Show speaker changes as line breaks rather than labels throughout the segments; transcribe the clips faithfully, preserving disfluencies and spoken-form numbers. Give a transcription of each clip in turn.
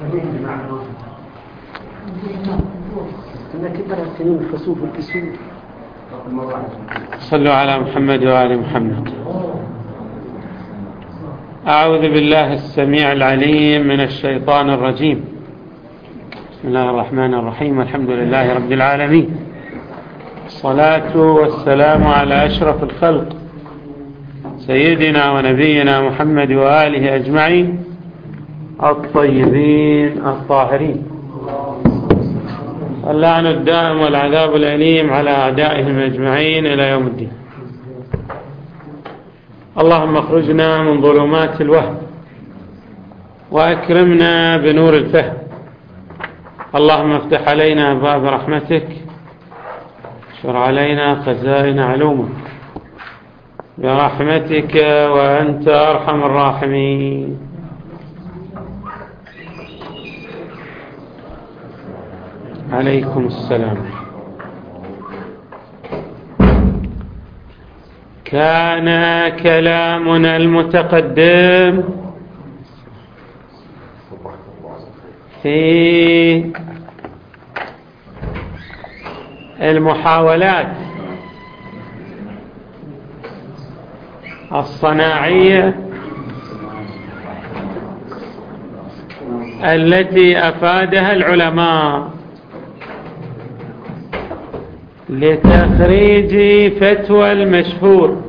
صلوا على محمد وآل محمد. أعوذ بالله السميع العليم من الشيطان الرجيم. بسم الله الرحمن الرحيم. الحمد لله رب العالمين، الصلاة والسلام على أشرف الخلق سيدنا ونبينا محمد وآله أجمعين الطيبين الطاهرين. اللعن الدائم والعذاب الأليم على أعدائهم أجمعين إلى يوم الدين. اللهم اخرجنا من ظلمات الوهم وأكرمنا بنور الفهم. اللهم افتح علينا باب رحمتك، اشر علينا خزائن علومك برحمتك وأنت أرحم الراحمين. عليكم السلام. كان كلامنا المتقدم في المحاولات الصناعية التي أفادها العلماء لتخريج فتوى المشهور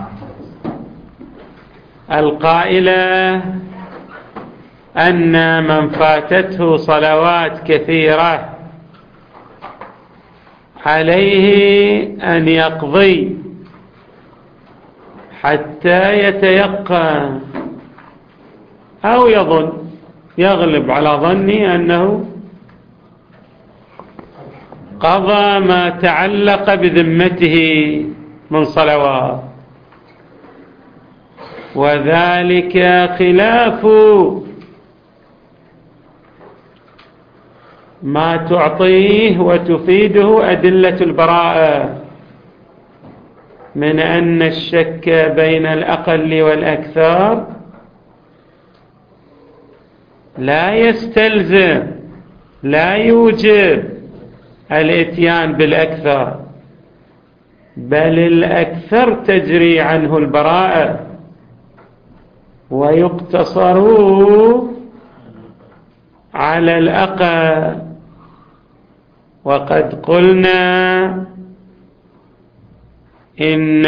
القائلة أن من فاتته صلوات كثيرة عليه أن يقضي حتى يتيقن أو يظن، يغلب على ظني أنه قضى ما تعلق بذمته من صلوات، وذلك خلاف ما تعطيه وتفيده أدلة البراءة من أن الشك بين الأقل والأكثر لا يستلزم، لا يوجب الاتيان بالأكثر، بل الأكثر تجري عنه البراءة ويقتصر على الأقل. وقد قلنا إن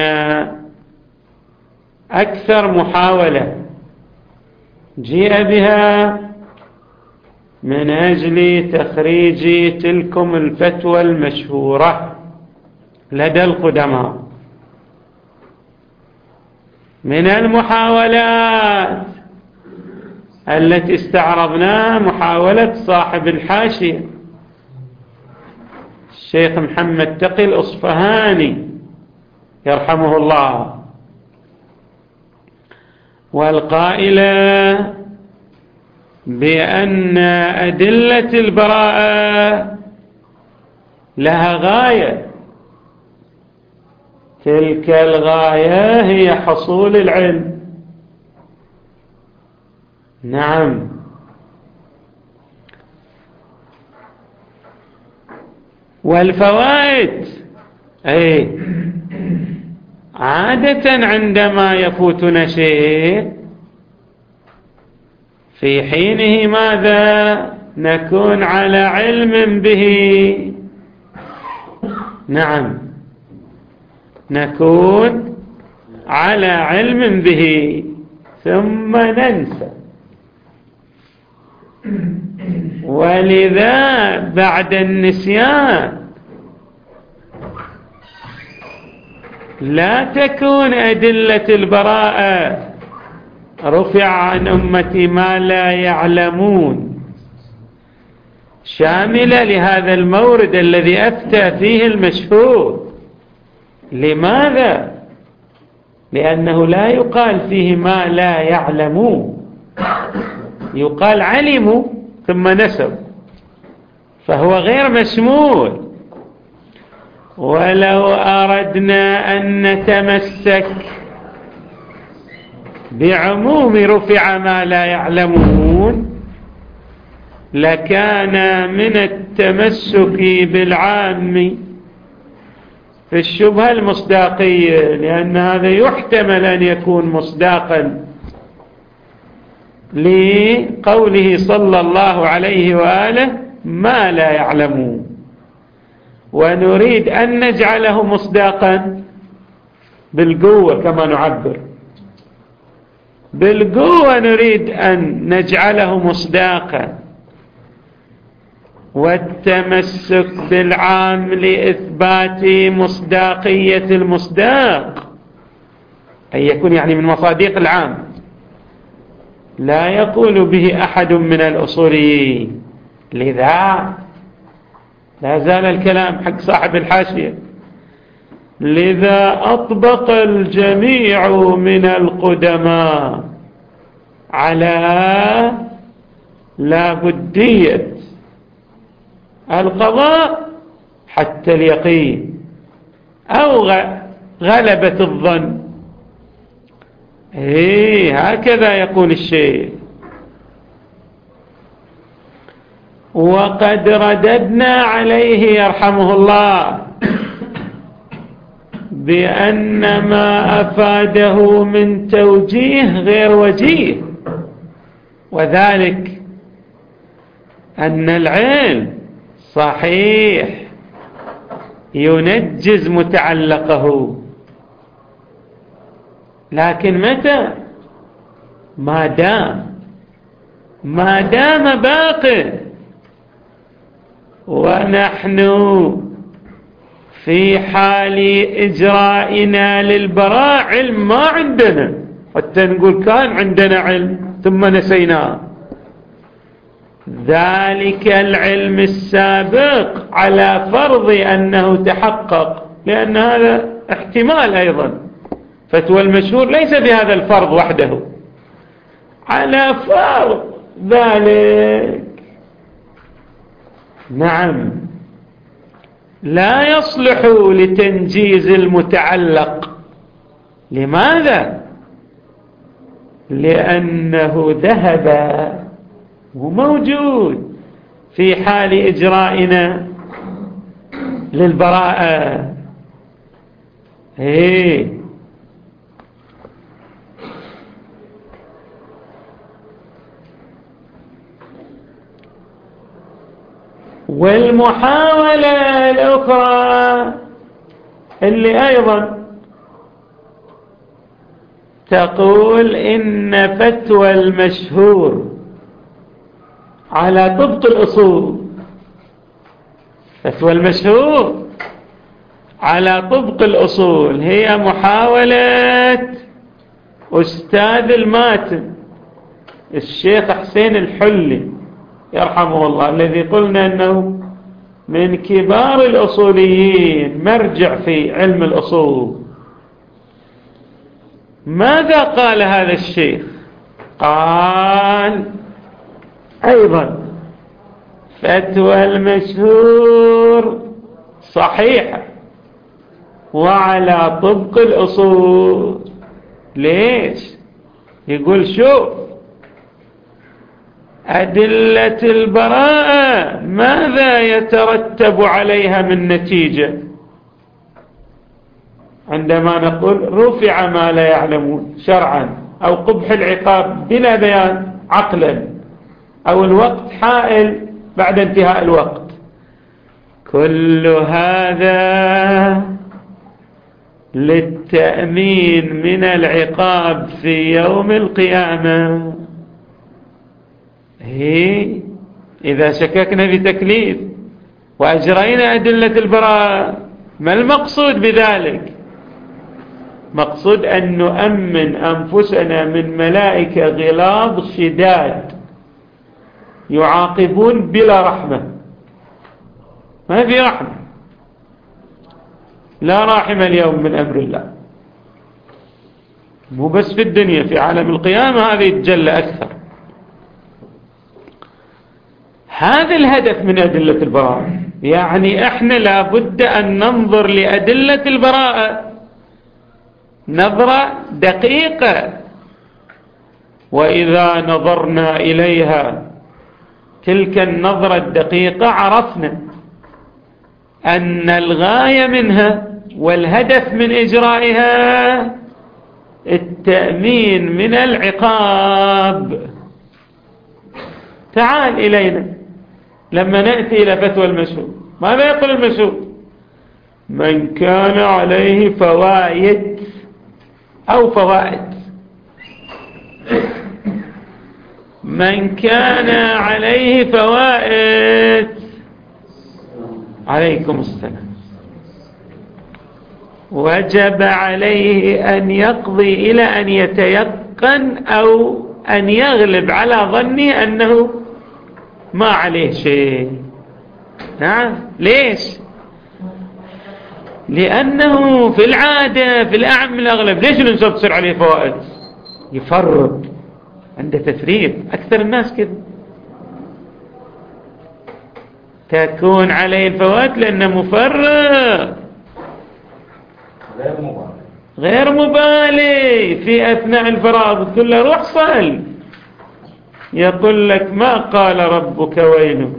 أكثر محاولة جيء بها من أجل تخريج تلكم الفتوى المشهورة لدى القدماء من المحاولات التي استعرضناها محاولة صاحب الحاشية الشيخ محمد تقي الأصفهاني يرحمه الله، والقائلة بأن أدلة البراءة لها غاية، تلك الغاية هي حصول العلم. نعم، والفوائد أي عادة عندما يفوتنا شيء في حينه ماذا؟ نكون على علم به. نعم، نكون على علم به ثم ننسى، ولذا بعد النسيان لا تكون أدلة البراءة رفع عن أمتي ما لا يعلمون شاملة لهذا المورد الذي أفتى فيه المشهور. لماذا؟ لأنه لا يقال فيه ما لا يعلمون، يقال علموا ثم نسوا، فهو غير مشمول. ولو أردنا أن نتمسك بعموم رفع ما لا يعلمون لكان من التمسك بالعام في الشبهة المصداقية، لأن هذا يحتمل أن يكون مصداقا لقوله صلى الله عليه وآله ما لا يعلمون، ونريد أن نجعله مصداقا بالقوة كما نعبر، بالقوة نريد أن نجعله مصداقا، والتمسك بالعام لإثبات مصداقية المصداق أن يكون يعني من مصادق العام، لا يقول به أحد من الأصوليين. لذا لا زال الكلام حق صاحب الحاشية، لذا أطبق الجميع من القدماء على لا بدية القضاء حتى اليقين أو غلبة الظن. إيه هكذا يقول الشيخ. وقد رددنا عليه يرحمه الله بأن ما أفاده من توجيه غير وجيه، وذلك أن العلم صحيح ينجز متعلقه، لكن متى؟ ما دام ما دام باق، ونحن في حال إجرائنا للبراء علم ما عندنا، حتى نقول كان عندنا علم ثم نسيناه. ذلك العلم السابق على فرض أنه تحقق، لأن هذا احتمال أيضا، فتوى المشهور ليس بهذا الفرض وحده، على فرض ذلك نعم لا يصلح لتنجيز المتعلق. لماذا؟ لأنه ذهب وموجود في حال إجرائنا للبراءة. إيه والمحاولة الأخرى اللي أيضا تقول إن فتوى المشهور على طبق الأصول، فتوى المشهور على طبق الأصول هي محاولة أستاذ الماتن الشيخ حسين الحلي يرحمه الله، الذي قلنا أنه من كبار الأصوليين، مرجع في علم الأصول. ماذا قال هذا الشيخ؟ قال أيضا فتوى المشهور صحيحة وعلى طبق الأصول. ليش؟ يقول شوف أدلة البراءة ماذا يترتب عليها من نتيجة عندما نقول رفع ما لا يعلمون شرعا، أو قبح العقاب بلا بيان عقلا، أو الوقت حائل بعد انتهاء الوقت. كل هذا للتأمين من العقاب في يوم القيامة. هي إذا شككنا في تكليف وأجرينا أدلة البراءة، ما المقصود بذلك؟ مقصود أن نؤمن أنفسنا من ملائكة غلاظ شداد يعاقبون بلا رحمة، ما في رحمة، لا راحم اليوم من أمر الله. مو بس في الدنيا، في عالم القيامة هذا يتجلى أكثر. هذا الهدف من أدلة البراءة، يعني احنا لابد أن ننظر لأدلة البراءة نظرة دقيقة، وإذا نظرنا إليها تلك النظرة الدقيقة عرفنا أن الغاية منها والهدف من إجرائها التأمين من العقاب. تعال إلينا لما نأتي إلى فتوى المشهود، ماذا يقول المشهود؟ من كان عليه فوائد أو فوائد، من كان عليه فوائد، عليكم السلام، وجب عليه أن يقضي إلى أن يتيقن أو أن يغلب على ظنه أنه ما عليه شيء. نعم، ليش؟ لأنه في العادة في الأعم الأغلب ليش الإنسان تصير عليه فوائد؟ يفرط، عنده تفريط. أكثر الناس كذا تكون عليه الفوائد لأنه مفرط
غير مبالي
غير مبالي في أثناء الفرائض. تقول له روح صل، يقول لك ما قال ربك ويل،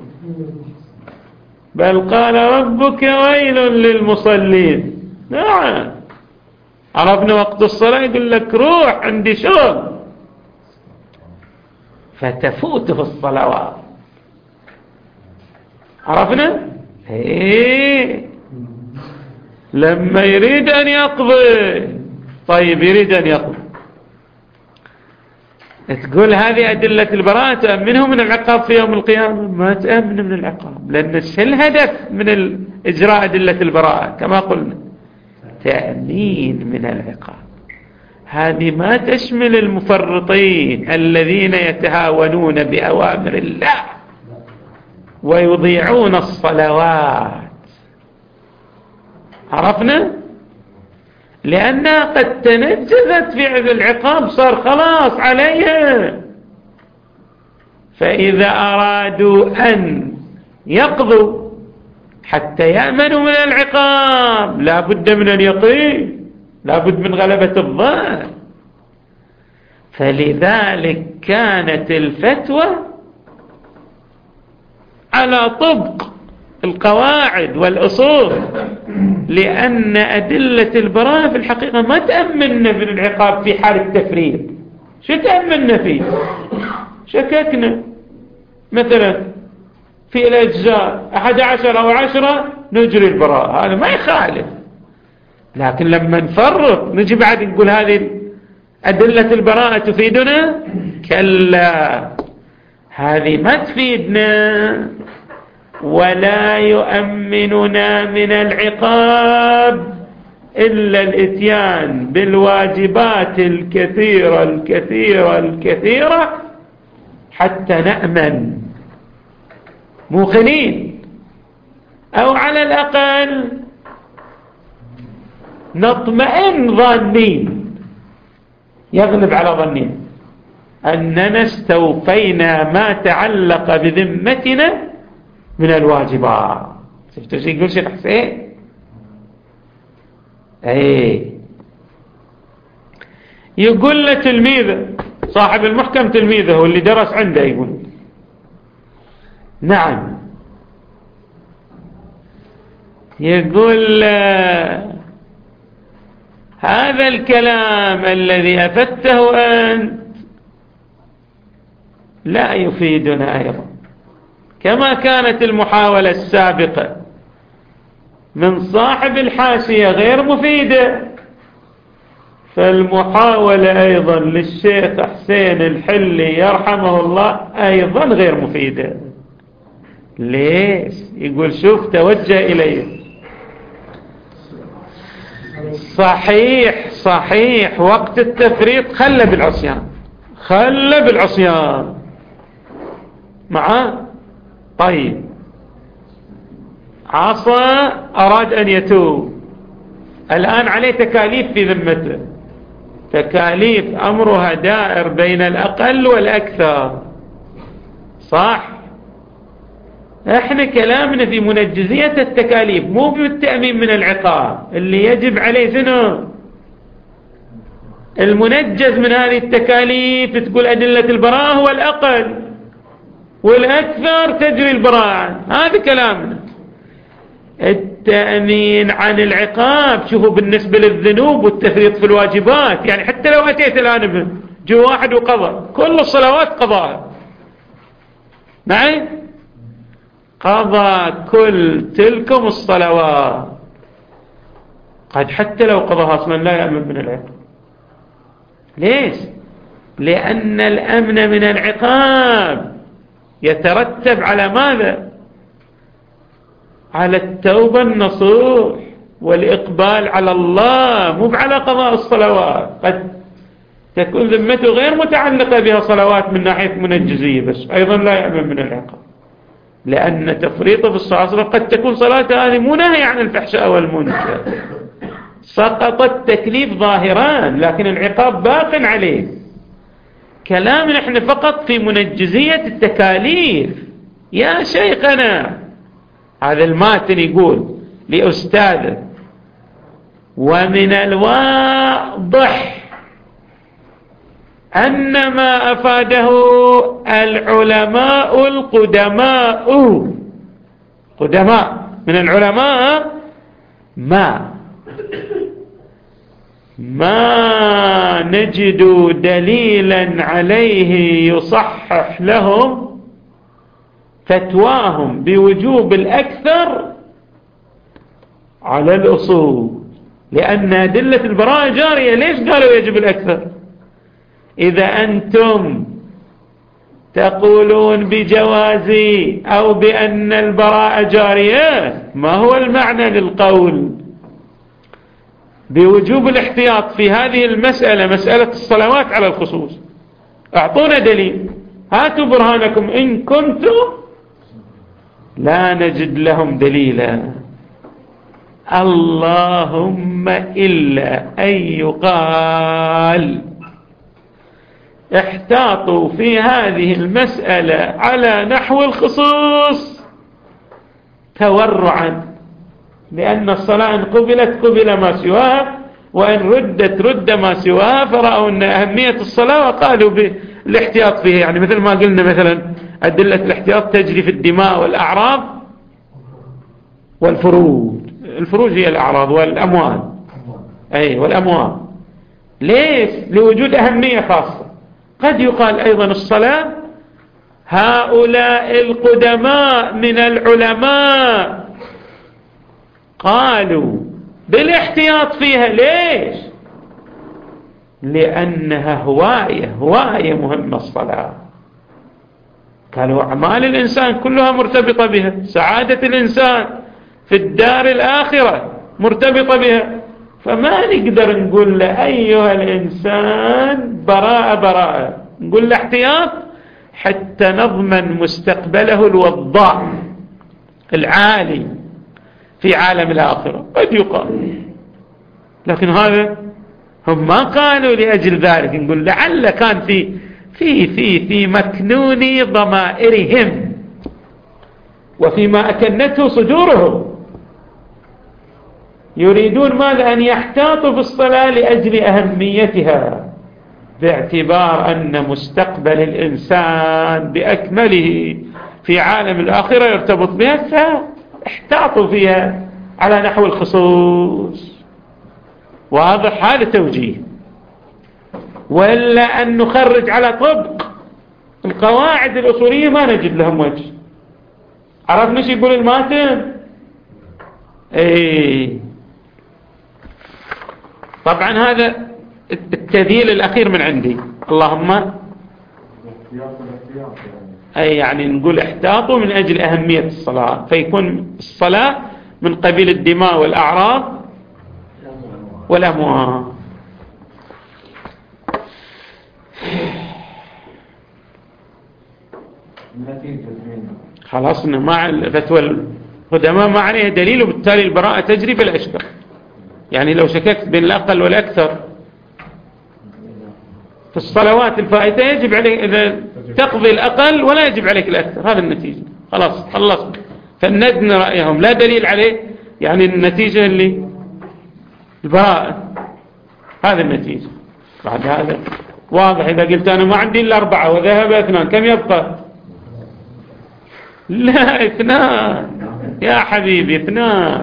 بل قال ربك ويل للمصلين. نعم، عرفنا وقت الصلاة يقول لك روح عندي شغل، فتفوته الصلوات. عرفنا؟ ايه، لما يريد أن يقضي، طيب يريد أن يقضي، تقول هذه أدلة البراءة تأمنه من العقاب في يوم القيامة؟ ما تأمن من العقاب، لأن الهدف من إجراء أدلة البراءة كما قلنا تأمين من العقاب. هذه ما تشمل المفرطين الذين يتهاونون بأوامر الله ويضيعون الصلوات. عرفنا؟ لأنها قد تنجزت في العقاب، صار خلاص عليها. فإذا أرادوا أن يقضوا حتى يأمنوا من العقاب لا بد من اليقين، لا بد من غلبة الظن. فلذلك كانت الفتوى على طبق القواعد والأصول، لأن أدلة البراءة في الحقيقة ما تأمننا من العقاب في حال التفريط. شو تأمننا فيه؟ شككنا مثلا في الأجزاء أحد عشر أو عشرة نجري البراءة، هذا ما يخالف. لكن لما نفرط نجي بعد نقول هذه أدلة البراءة تفيدنا؟ كلا، هذه ما تفيدنا ولا يؤمننا من العقاب إلا الإتيان بالواجبات الكثيرة الكثيرة الكثيرة حتى نأمن موقنين، أو على الأقل نطمئن ظانين، يغلب على ظنين أننا استوفينا ما تعلق بذمتنا من الواجبات. شفتوا شو يقول شيخ حسين؟ ايه، يقول له تلميذه صاحب المحكم، تلميذه واللي درس عنده، يقول نعم، يقول هذا الكلام الذي أفدته أنت لا يفيدنا أيضا، كما كانت المحاولة السابقة من صاحب الحاشية غير مفيدة، فالمحاولة أيضا للشيخ حسين الحلي يرحمه الله أيضا غير مفيدة. ليش؟ يقول شوف توجه إليه، صحيح صحيح وقت التفريط خلى بالعصيان، خلى بالعصيان معاه، طيب عصى، أراد أن يتوب، الآن عليه تكاليف في ذمته، تكاليف أمرها دائر بين الأقل والأكثر، صح؟ احنا كلامنا في منجزية التكاليف، مو بالتأمين من العقاب. اللي يجب عليه شنو؟ المنجز من هذه التكاليف. تقول أدلة البراءة هو الأقل، والأكثر تجري البراءة عنه. هذا كلامنا. التأمين عن العقاب شوفوا بالنسبة للذنوب والتفريط في الواجبات، يعني حتى لو أتيت الآن جو واحد وقضى كل الصلوات قضاها، معي قضى كل تلكم الصلوات، قد حتى لو قضاها أصلا لا يأمن من العقاب. ليش؟ لأن الأمن من العقاب يترتب على ماذا؟ على التوبة النصوح والإقبال على الله، مو على قضاء الصلوات. قد تكون ذمته غير متعلقة بها صلوات من ناحية منجزية، بس أيضا لا يأمن من العقاب، لأن تفريطه في الصلاة قد تكون صلاته هذه مناهية عن الفحشاء والمنكر، سقط التكليف ظاهران لكن العقاب باق عليه. كلام نحن فقط في منجزية التكاليف. يا شيخنا هذا الماتن يقول لأستاذه: ومن الواضح أن ما أفاده العلماء القدماء، قدماء من العلماء، ما ما نجد دليلا عليه يصحح لهم فتواهم بوجوب الأكثر على الأصول، لأن أدلة البراءة جارية. ليش قالوا يجب الأكثر؟ إذا أنتم تقولون بجوازي أو بأن البراءة جارية، ما هو المعنى للقول بوجوب الاحتياط في هذه المسألة، مسألة الصلوات على الخصوص؟ أعطونا دليل، هاتوا برهانكم إن كنتم. لا نجد لهم دليلا، اللهم إلا أن يقال احتاطوا في هذه المسألة على نحو الخصوص تورعا، لأن الصلاة إن قبلت قبل ما سواها، وإن ردت رد ما سواها، فرأوا أن أهمية الصلاة وقالوا بالاحتياط فيها. يعني مثل ما قلنا مثلا أدلة الاحتياط تجري في الدماء والأعراض والفروج. الفروج هي الأعراض والأموال، أي والأموال. ليش؟ لوجود أهمية خاصة. قد يقال أيضا الصلاة هؤلاء القدماء من العلماء قالوا بالاحتياط فيها. ليش؟ لأنها هواية هواية مهمة الصلاة. قالوا أعمال الإنسان كلها مرتبطة بها، سعادة الإنسان في الدار الآخرة مرتبطة بها، فما نقدر نقول له أيها الإنسان براءة براءة، نقول له احتياط حتى نضمن مستقبله الوضاء العالي في عالم الآخرة. قد يقال، لكن هذا هم ما قالوا لأجل ذلك. نقول لعل كان في في في في مكنون ضمائرهم وفيما أكنته صدورهم يريدون ماذا؟ أن يحتاطوا في الصلاة لأجل أهميتها، باعتبار أن مستقبل الإنسان بأكمله في عالم الآخرة يرتبط بها، فاحتاطوا فيها على نحو الخصوص. واضح هذا توجيه. ولا أن نخرج على طبق القواعد الأصولية ما نجد لهم وجه. عرفنا شو يقول الماتن؟ ايه طبعا هذا التذييل الأخير من عندي. اللهم أي يعني نقول احتاطوا من أجل أهمية الصلاة، فيكون الصلاة من قبيل الدماء والأعراض والأموال. خلاصنا مع فتوى القدماء ما عليها دليل، وبالتالي البراءة تجري في الأشكال. يعني لو شككت بين الأقل والأكثر في الصلوات الفائتة يجب عليك إذا تقضي الأقل ولا يجب عليك الأكثر. هذا النتيجة، خلاص خلصنا. فندن رأيهم لا دليل عليه، يعني النتيجة اللي البراءة، هذا النتيجة. بعد هذا واضح. إذا قلت أنا ما عندي إلا أربعة وذهب اثنان كم يبقى؟ لا اثنان يا حبيبي، اثنان.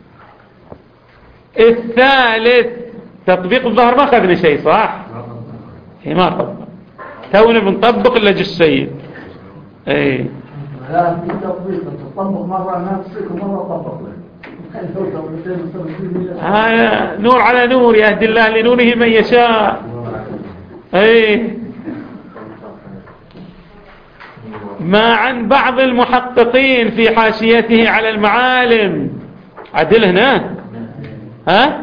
الثالث تطبيق الظهر ما أخذنا شيء صح؟ هي ما طبق، تونا بنطبق إلا جي السيد. ايه
لا في تطبيق، تطبق مرة نفسك ومرة طبق لك.
هذا نور على نور، يهدي الله لنوره من يشاء. ايه ما عن بعض المحققين في حاشيته على المعالم، عدل هنا ها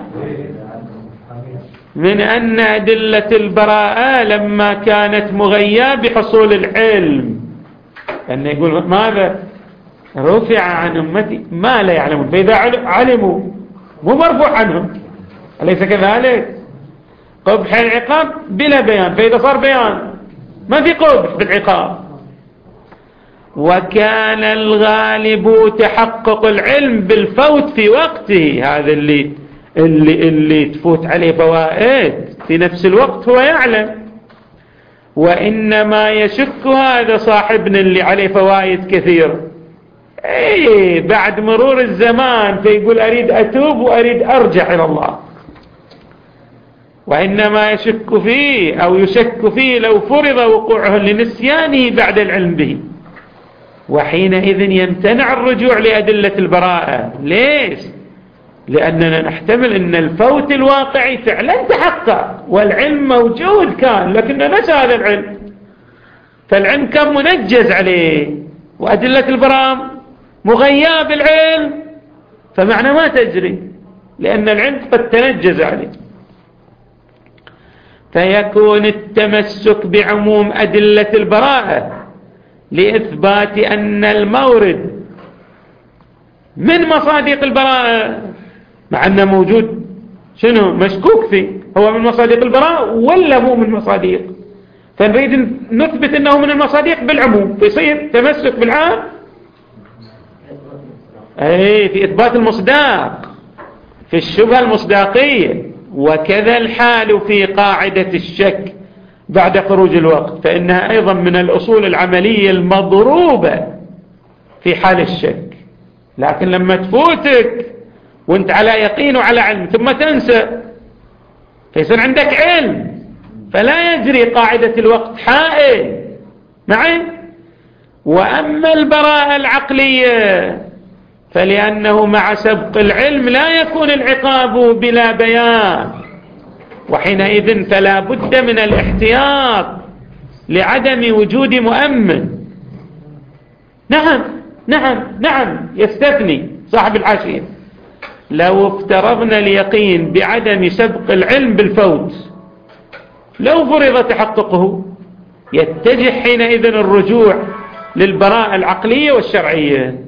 من أن أدلة البراءة لما كانت مغيّة بحصول العلم، أن يقول ماذا رفع عن أمتي ما لا يعلمون، فإذا علموا مو مرفوع عنهم، أليس كذلك؟ قبح العقاب بلا بيان، فإذا صار بيان ما في قبح بالعقاب. وكان الغالب تحقق العلم بالفوت في وقته، هذا اللي اللي اللي تفوت عليه فوائد في نفس الوقت هو يعلم. وإنما يشك هذا صاحبنا اللي عليه فوائد كثير، اي بعد مرور الزمان فيقول أريد أتوب وأريد أرجع إلى الله، وإنما يشك فيه أو يشك فيه لو فرض وقوعه لنسيانه بعد العلم به، وحينئذ يمتنع الرجوع لأدلة البراءة. ليش؟ لأننا نحتمل أن الفوت الواقعي فعلا تحقق والعلم موجود كان، لكننا نسى هذا العلم، فالعلم كان منجز عليه، وأدلة البراءة مغيّة بالعلم، فمعنى ما تجري لأن العلم قد تنجز عليه. فيكون التمسك بعموم أدلة البراءة لإثبات أن المورد من مصادق البراءة، مع أنه موجود شنو مشكوك فيه، هو من مصادق البراءة ولا مو من مصادق، فنريد نثبت أنه من المصادق بالعموم، فيصير تمسك بالعام أي في إثبات المصداق في الشبهة المصداقية. وكذا الحال في قاعدة الشك بعد خروج الوقت، فإنها أيضا من الأصول العملية المضروبة في حال الشك. لكن لما تفوتك وانت على يقين وعلى علم ثم تنسى فيصير عندك علم، فلا يجري قاعدة الوقت حائل معي. وأما البراءة العقلية فلأنه مع سبق العلم لا يكون العقاب بلا بيان، وحينئذ فلا بد من الاحتياط لعدم وجود مؤمن. نعم نعم نعم يستثني صاحب الحاشية، لو افترضنا اليقين بعدم سبق العلم بالفوت لو فرض تحققه يتجه حينئذ الرجوع للبراءة العقلية والشرعية.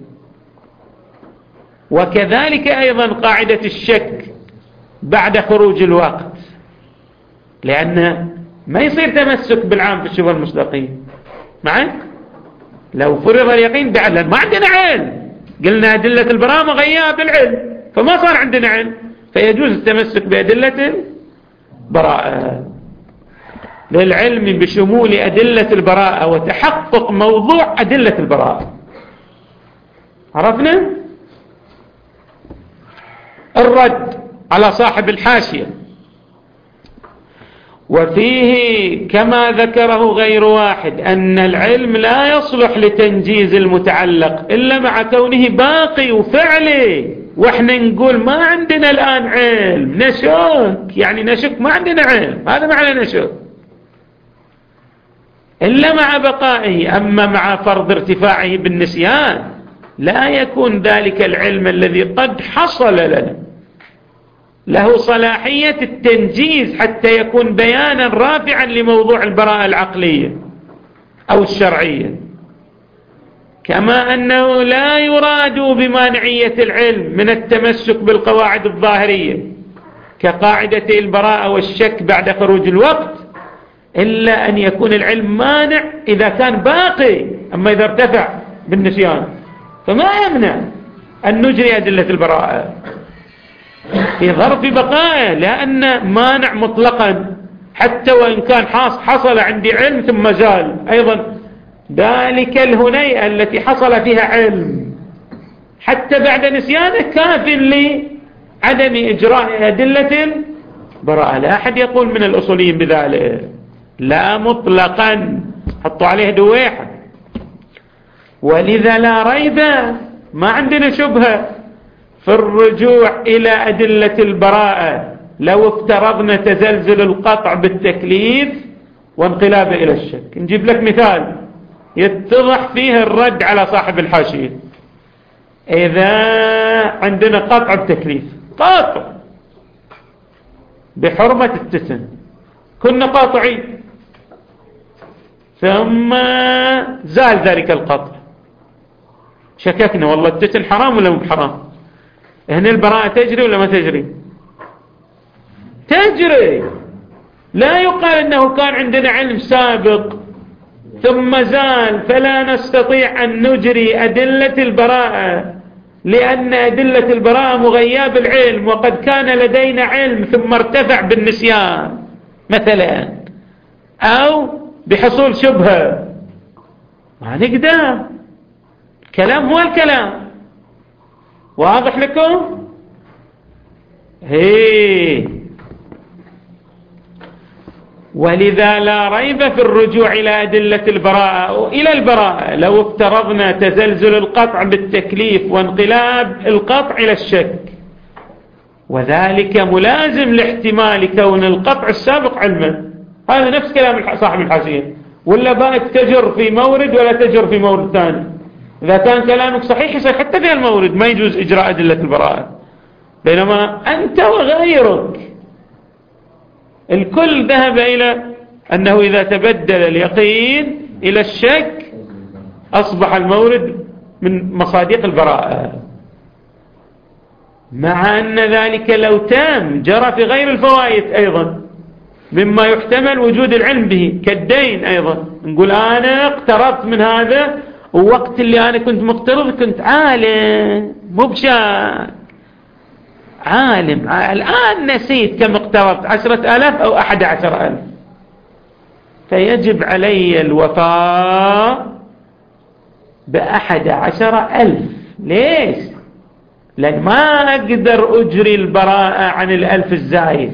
وكذلك أيضا قاعدة الشك بعد خروج الوقت، لأن ما يصير تمسك بالعام في الشبهة المصداقية معك. لو فرض اليقين بعلم ما عندنا علم، قلنا أدلة البراءة مغيّة بالعلم، فما صار عندنا علم، فيجوز التمسك بأدلة البراءة للعلم بشمول أدلة البراءة وتحقق موضوع أدلة البراءة. عرفنا؟ الرد على صاحب الحاشية، وفيه كما ذكره غير واحد أن العلم لا يصلح لتنجيز المتعلق إلا مع كونه باقي وفعلي، وإحنا نقول ما عندنا الآن علم، نشك، يعني نشك ما عندنا علم، هذا معنى نشك، إلا مع بقائه. أما مع فرض ارتفاعه بالنسيان لا يكون ذلك العلم الذي قد حصل لنا له صلاحية التنجيز حتى يكون بيانا رافعا لموضوع البراءة العقلية أو الشرعية. كما أنه لا يراد بمانعية العلم من التمسك بالقواعد الظاهرية كقاعدة البراءة والشك بعد خروج الوقت، إلا أن يكون العلم مانع إذا كان باقي. أما إذا ارتفع بالنسيان فما يمنع أن نجري أدلة البراءة في ظرف بقائه، لأن مانع مطلقا حتى وإن كان حصل عندي علم ثم زال أيضا ذلك الهنيئة التي حصل فيها علم حتى بعد نسيانه كاف لعدم إجراء أدلة البراءة. لا أحد يقول من الأصوليين بذلك، لا مطلقا، حطوا عليه دويحة. ولذا لا ريب، ما عندنا شبهة في الرجوع إلى أدلة البراءة لو افترضنا تزلزل القطع بالتكليف وانقلابه إلى الشك. نجيب لك مثال يتضح فيه الرد على صاحب الحاشية. إذا عندنا قطع بتكليف، قاطع بحرمة التسن، كنا قاطعين ثم زال ذلك القطع، شككنا والله التسن حرام ولا مو حرام، هنا البراءة تجري ولا ما تجري؟ تجري. لا يقال انه كان عندنا علم سابق ثم زال فلا نستطيع ان نجري ادلة البراءة لان ادلة البراءة مغياب العلم، وقد كان لدينا علم ثم ارتفع بالنسيان مثلا او بحصول شبهة، ما نقدر. الكلام هو الكلام، واضح لكم؟ هي ولذا لا ريب في الرجوع إلى أدلة البراءة إلى البراءة لو افترضنا تزلزل القطع بالتكليف وانقلاب القطع إلى الشك، وذلك ملازم لاحتمال كون القطع السابق علما. هذا نفس كلام صاحب الحاشية. ولا بقى تجر في مورد ولا تجر في مورد ثاني؟ إذا كان كلامك صحيح يصير حتى في المورد ما يجوز إجراء أدلة البراءة، بينما أنت وغيرك الكل ذهب إلى أنه إذا تبدل اليقين إلى الشك أصبح المورد من مصادق البراءة، مع أن ذلك لو تام جرى في غير الفوائد أيضا مما يحتمل وجود العلم به كالدين. أيضا نقول أنا اقترضت من هذا، ووقت اللي أنا كنت مقترض كنت عالم مو بشاك، عالم، الآن نسيت كم اقترضت، عشرة آلاف أو أحد عشر ألف، فيجب علي الوفاء بأحد عشر ألف. ليش؟ لأن ما أقدر أجري البراءة عن الألف الزايد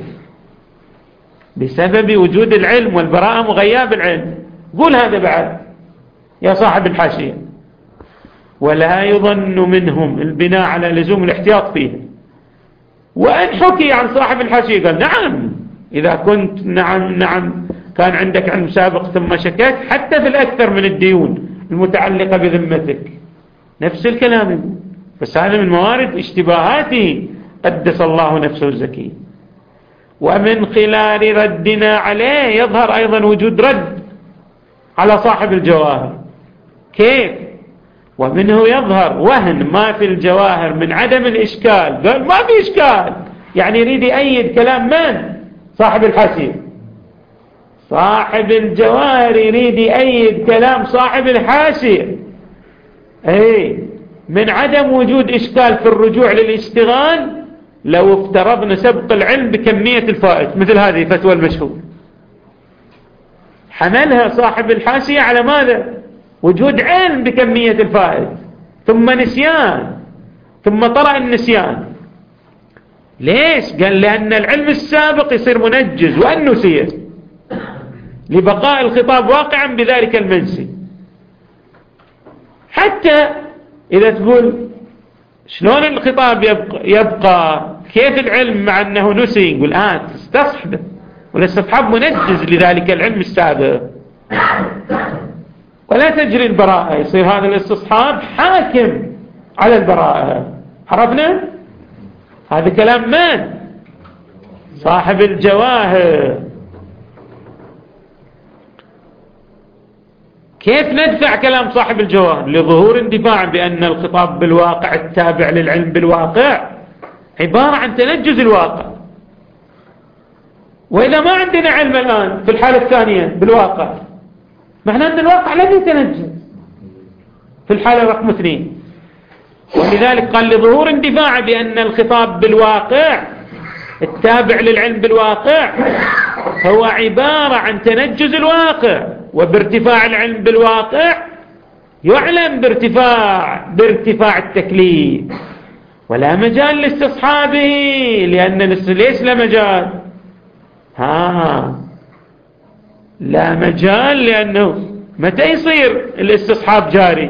بسبب وجود العلم، والبراءة مغياب العلم. قول هذا بعد يا صاحب الحاشية. ولا يظن منهم البناء على لزوم الاحتياط فيه. وأن حكي عن صاحب الحاشية قال نعم إذا كنت نعم نعم كان عندك علم سابق ثم شكك حتى في الأكثر من الديون المتعلقة بذمتك، نفس الكلام. بس هذا من موارد اشتباهاته قدس الله نفسه الزكي. ومن خلال ردنا عليه يظهر أيضا وجود رد على صاحب الجواهر. كيف؟ ومنه يظهر وهن ما في الجواهر من عدم الإشكال. قال ما في إشكال، يعني يريد يأيد كلام من؟ صاحب الحاشية. صاحب الجواهر يريد يأيد كلام صاحب الحاشية، اي من عدم وجود إشكال في الرجوع للاشتغال لو افترضنا سبق العلم بكمية الفائت، مثل هذه فتوى المشهور. حملها صاحب الحاشية على ماذا؟ وجود علم بكمية الفائت ثم نسيان، ثم طرأ النسيان. ليش؟ قال لأن العلم السابق يصير منجز وأن نسيه لبقاء الخطاب واقعا بذلك المنسي. حتى إذا تقول شلون الخطاب يبقى, يبقى كيف العلم مع أنه نسي؟ نقول آه تستصحبه، والاستصحاب منجز لذلك العلم السابق، ولا تجري البراءة، يصير هذا الاستصحاب حاكم على البراءة. عرفنا؟ هذا كلام من؟ صاحب الجواهر. كيف ندفع كلام صاحب الجواهر؟ لظهور اندفاع بأن الخطاب بالواقع التابع للعلم بالواقع عبارة عن تنجز الواقع. وإذا ما عندنا علم الآن في الحالة الثانية بالواقع، معناه أن الواقع لم يتنجز في الحالة رقم اثنين. ولذلك قال لظهور اندفاع بأن الخطاب بالواقع التابع للعلم بالواقع هو عبارة عن تنجز الواقع، وبارتفاع العلم بالواقع يعلم بارتفاع بارتفاع التكليف، ولا مجال لاستصحابه، لأن ليش لا مجال؟ ها لا مجال، لأنه متى يصير الاستصحاب جاري؟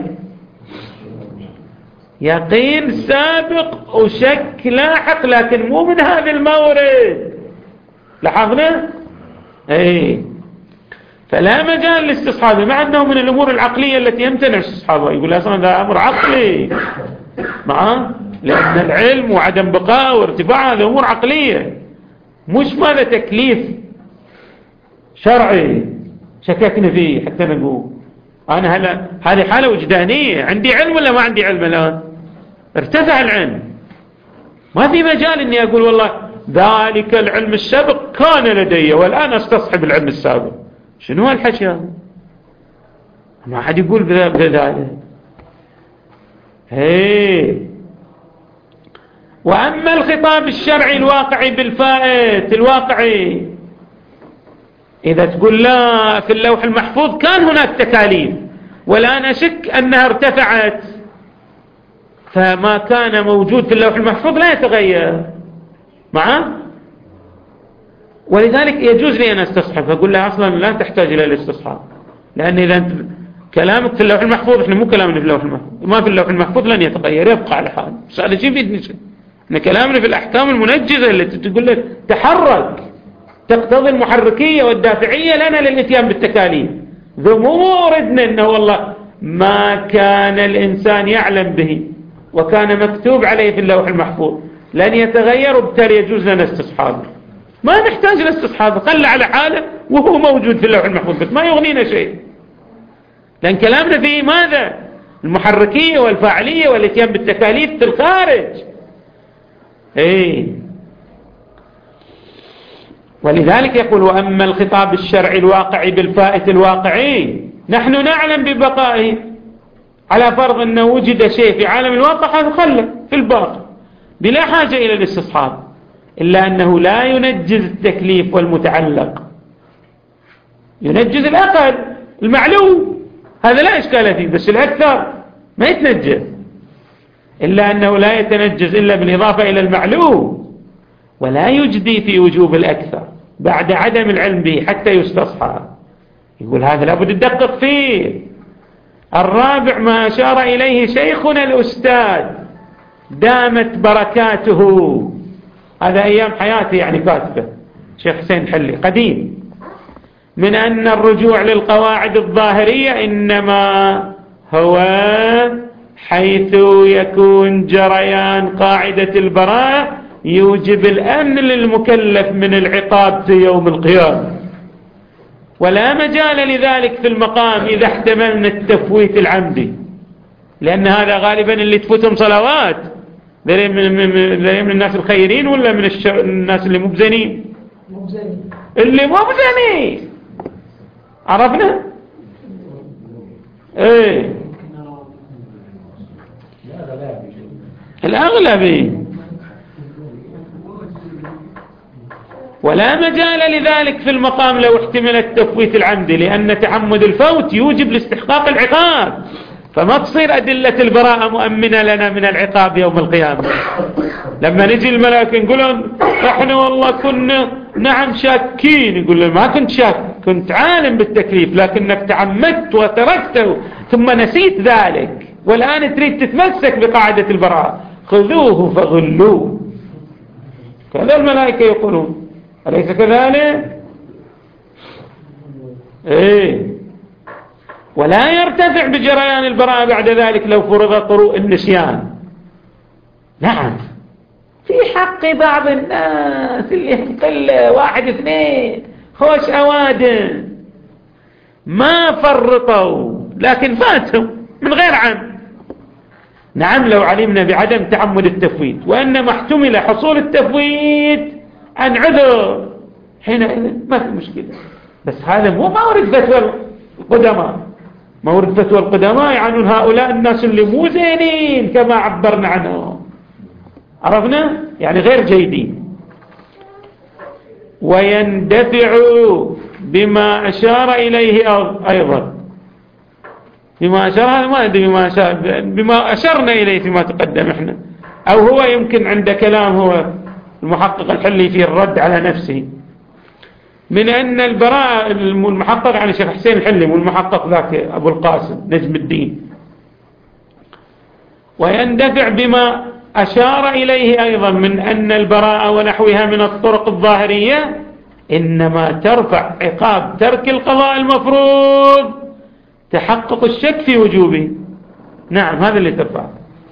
يقين سابق وشك لاحق، لكن مو من هذا المورد. لاحظنا؟ اي فلا مجال لاستصحابه، مع أنه من الأمور العقلية التي يمتنع استصحابها. يقول أصلا هذا أمر عقلي معه، لأن العلم وعدم بقاء وارتفاع هذه أمور عقلية، مش ماذا تكليف شرعي شككنا فيه حتى نقول أنا هلا هذه حالة وجدانية. عندي علم ولا ما عندي علم؟ الآن ارتفع العلم، ما في مجال أني أقول والله ذلك العلم السابق كان لدي والآن استصحب العلم السابق. شنو هالحكي هذا؟ ما حد يقول بذلك. هي وأما الخطاب الشرعي الواقعي بالفائت الواقعي، إذا تقول لا في اللوح المحفوظ كان هناك تكاليف والآن أشك أنها ارتفعت، فما كان موجود في اللوح المحفوظ لا يتغير معه، ولذلك يجوز لي أن استصحب. فأقول له أصلا لا تحتاج إلى الاستصحاب، لأن إذا أنت كلامك في اللوح المحفوظ، إحنا مو كلامنا في اللوح المحفوظ، ما في اللوح المحفوظ لن يتغير، يبقى على حال. بس هذا شيء بيدني شيء، إن كلامنا في الأحكام المنجزة التي تقول لك تحرك، تقتضي المحركية والدافعية لنا للإتيان بالتكاليف. ذو مو موردنا إنه والله ما كان الإنسان يعلم به وكان مكتوب عليه في اللوح المحفوظ لن يتغير، وبالتالي يجوز لنا استصحابه. ما نحتاج لاستصحابه، خلى على حاله وهو موجود في اللوح المحفوظ، بس ما يغنينا شيء، لأن كلامنا فيه ماذا؟ المحركية والفاعلية والاتيان بالتكاليف في الخارج. ايه ولذلك يقول وأما الخطاب الشرعي الواقعي بالفائت الواقعي، نحن نعلم ببقائه على فرض أنه وجد شيء في عالم الواقع هذا خلى في الباقي بلا حاجة إلى الاستصحاب، إلا أنه لا ينجز التكليف والمتعلق، ينجز الأقل المعلوم، هذا لا إشكال فيه، بس الأكثر ما يتنجز، إلا أنه لا يتنجز إلا بالإضافة إلى المعلوم، ولا يجدي في وجوب الأكثر بعد عدم العلم به حتى يستصحب. يقول هذا لابد تدقق فيه. الرابع ما أشار إليه شيخنا الأستاذ دامت بركاته، هذا أيام حياتي يعني كاتبه شيخ حسين حلي قديم، من أن الرجوع للقواعد الظاهرية إنما هو حيث يكون جريان قاعدة البراءة يوجب الأمن للمكلف من العقاب في يوم القيامة، ولا مجال لذلك في المقام إذا احتملنا التفويت العمدي، لأن هذا غالبا اللي تفوتهم صلوات لا من الناس الخيرين ولا من الناس اللي مبزنين، اللي مبزنين عرفنا ايه الأغلبي. ولا مجال لذلك في المقام لو احتمل التفويت العمدي، لأن تعمد الفوت يوجب لاستحقاق العقاب، فما تصير أدلة البراءة مؤمنة لنا من العقاب يوم القيامة. لما نجي الملائكة نقولون احنا والله كنا نعم شاكين، يقول له ما كنت شاك، كنت عالم بالتكليف لكنك تعمدت وتركته ثم نسيت ذلك، والآن تريد تتمسك بقاعدة البراءة، خذوه فغلوه. كذا الملائكة يقولون، أليس كذلك؟ ايه ولا يرتفع بجريان البراءة بعد ذلك لو فرض طروء النسيان. نعم في حق بعض الناس اللي يقل واحد اثنين خوش أوادم ما فرطوا لكن فاتوا من غير عمد. نعم لو علمنا بعدم تعمد التفويت وأنما احتمل حصول التفويت عن عذر حينئذ ما في مشكلة، بس هذا مو مورد فتوى القدماء. مورد فتوى القدماء يعنون هؤلاء الناس اللي مو زينين كما عبرنا عنهم، عرفنا يعني غير جيدين. ويندفع بما أشار إليه أيضا بما أشار هذا ما أدري بما أشار بما أشرنا إليه فيما تقدم إحنا، أو هو يمكن عنده كلام هو المحقق الحلي في الرد على نفسه، من أن البراءة المحقق عن الشيخ حسين الحلي والمحقق ذاك أبو القاسم نجم الدين، ويندفع بما أشار إليه أيضا من أن البراءة ونحوها من الطرق الظاهرية إنما ترفع عقاب ترك القضاء المفروض تحقق الشك في وجوبه. نعم هذا اللي ترفع.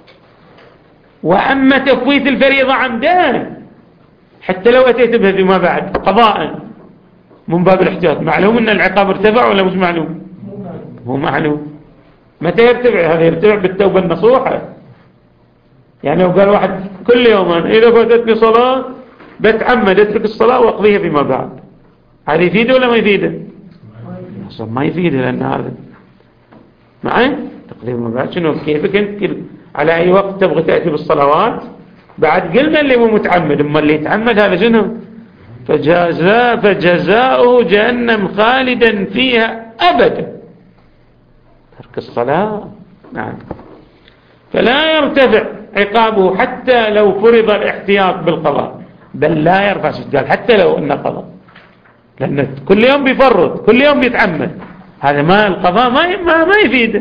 وأما تفويت الفريضة عمدا حتى لو أتيت بها فيما بعد قضاء من باب الاحتياط، معلوم أن العقاب ارتفع ولا مش معلوم؟ هو معلوم. متى يرتفع؟ هذا يرتفع بالتوبة النصوحة. يعني لو قال واحد كل يوم إذا فاتتني صلاة بتعمد اترك الصلاة واقضيها فيما بعد، هذا يفيده ولا ما يفيده؟ أصلا ما يفيده، لأن هذا معي تقضيه فيما بعد. شنو كيفك أنت على أي وقت تبغى تأتي بالصلوات؟ بعد قلنا اللي مو متعمد، أما اللي يتعمد هذا شنو؟ فجزاء فجزاؤه جهنم خالدا فيها أبدا، ترك الصلاة. نعم. فلا يرتفع عقابه حتى لو فرض الاحتياط بالقضاء، بل لا يرفع. قال حتى لو أن قضاء، لأن كل يوم بيفرط كل يوم بيتعمد، هذا ما القضاء ما ما, ما يفيده.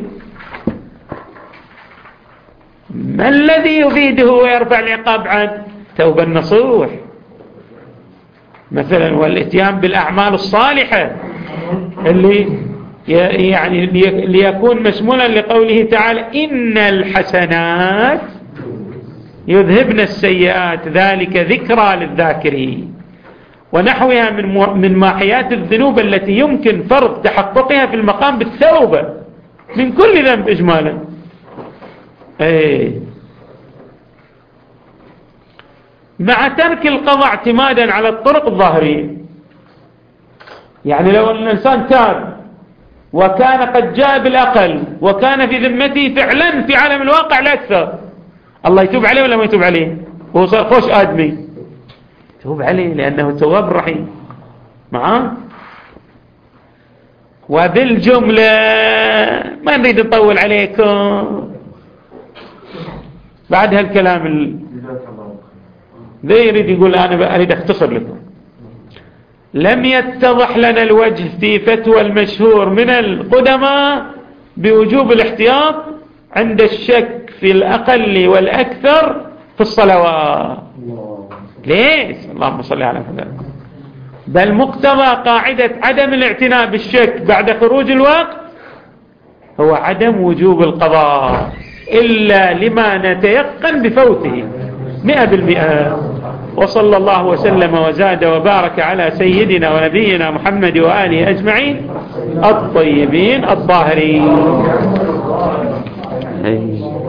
ما الذي يفيده ويرفع العقاب عاد؟ توبة النصوح مثلا، والاتيان بالأعمال الصالحة اللي يعني ليكون مشمولا لقوله تعالى إن الحسنات يذهبن السيئات ذلك ذكرى للذاكرين، ونحوها من من ماحيات الذنوب التي يمكن فرض تحققها في المقام بالتوبة من كل ذنب إجمالا. أي مع ترك القضاء اعتمادا على الطرق الظاهرية. يعني لو أن الإنسان تاب وكان قد جاء بالأقل وكان في ذمته فعلا في عالم الواقع لا أكثر، الله يتوب عليه ولا ما يتوب عليه؟ هو صار خوش آدمي، يتوب عليه لأنه تواب الرحيم معاه. وبالجملة ما نريد نطول عليكم بعد هالكلام ال... ذا يريد يقول أنا أريد أختصر لكم. لم يتضح لنا الوجه في فتوى المشهور من القدماء بوجوب الاحتياط عند الشك في الأقل والأكثر في الصلوات. ليش؟ اللهم صل على محمد. بل مقتضى قاعدة عدم الاعتناء بالشك بعد خروج الوقت هو عدم وجوب القضاء إلا لما نتيقن بفوته مئة بالمئة. وصلى الله وسلم وزاد وبارك على سيدنا ونبينا محمد وآله أجمعين الطيبين الطاهرين.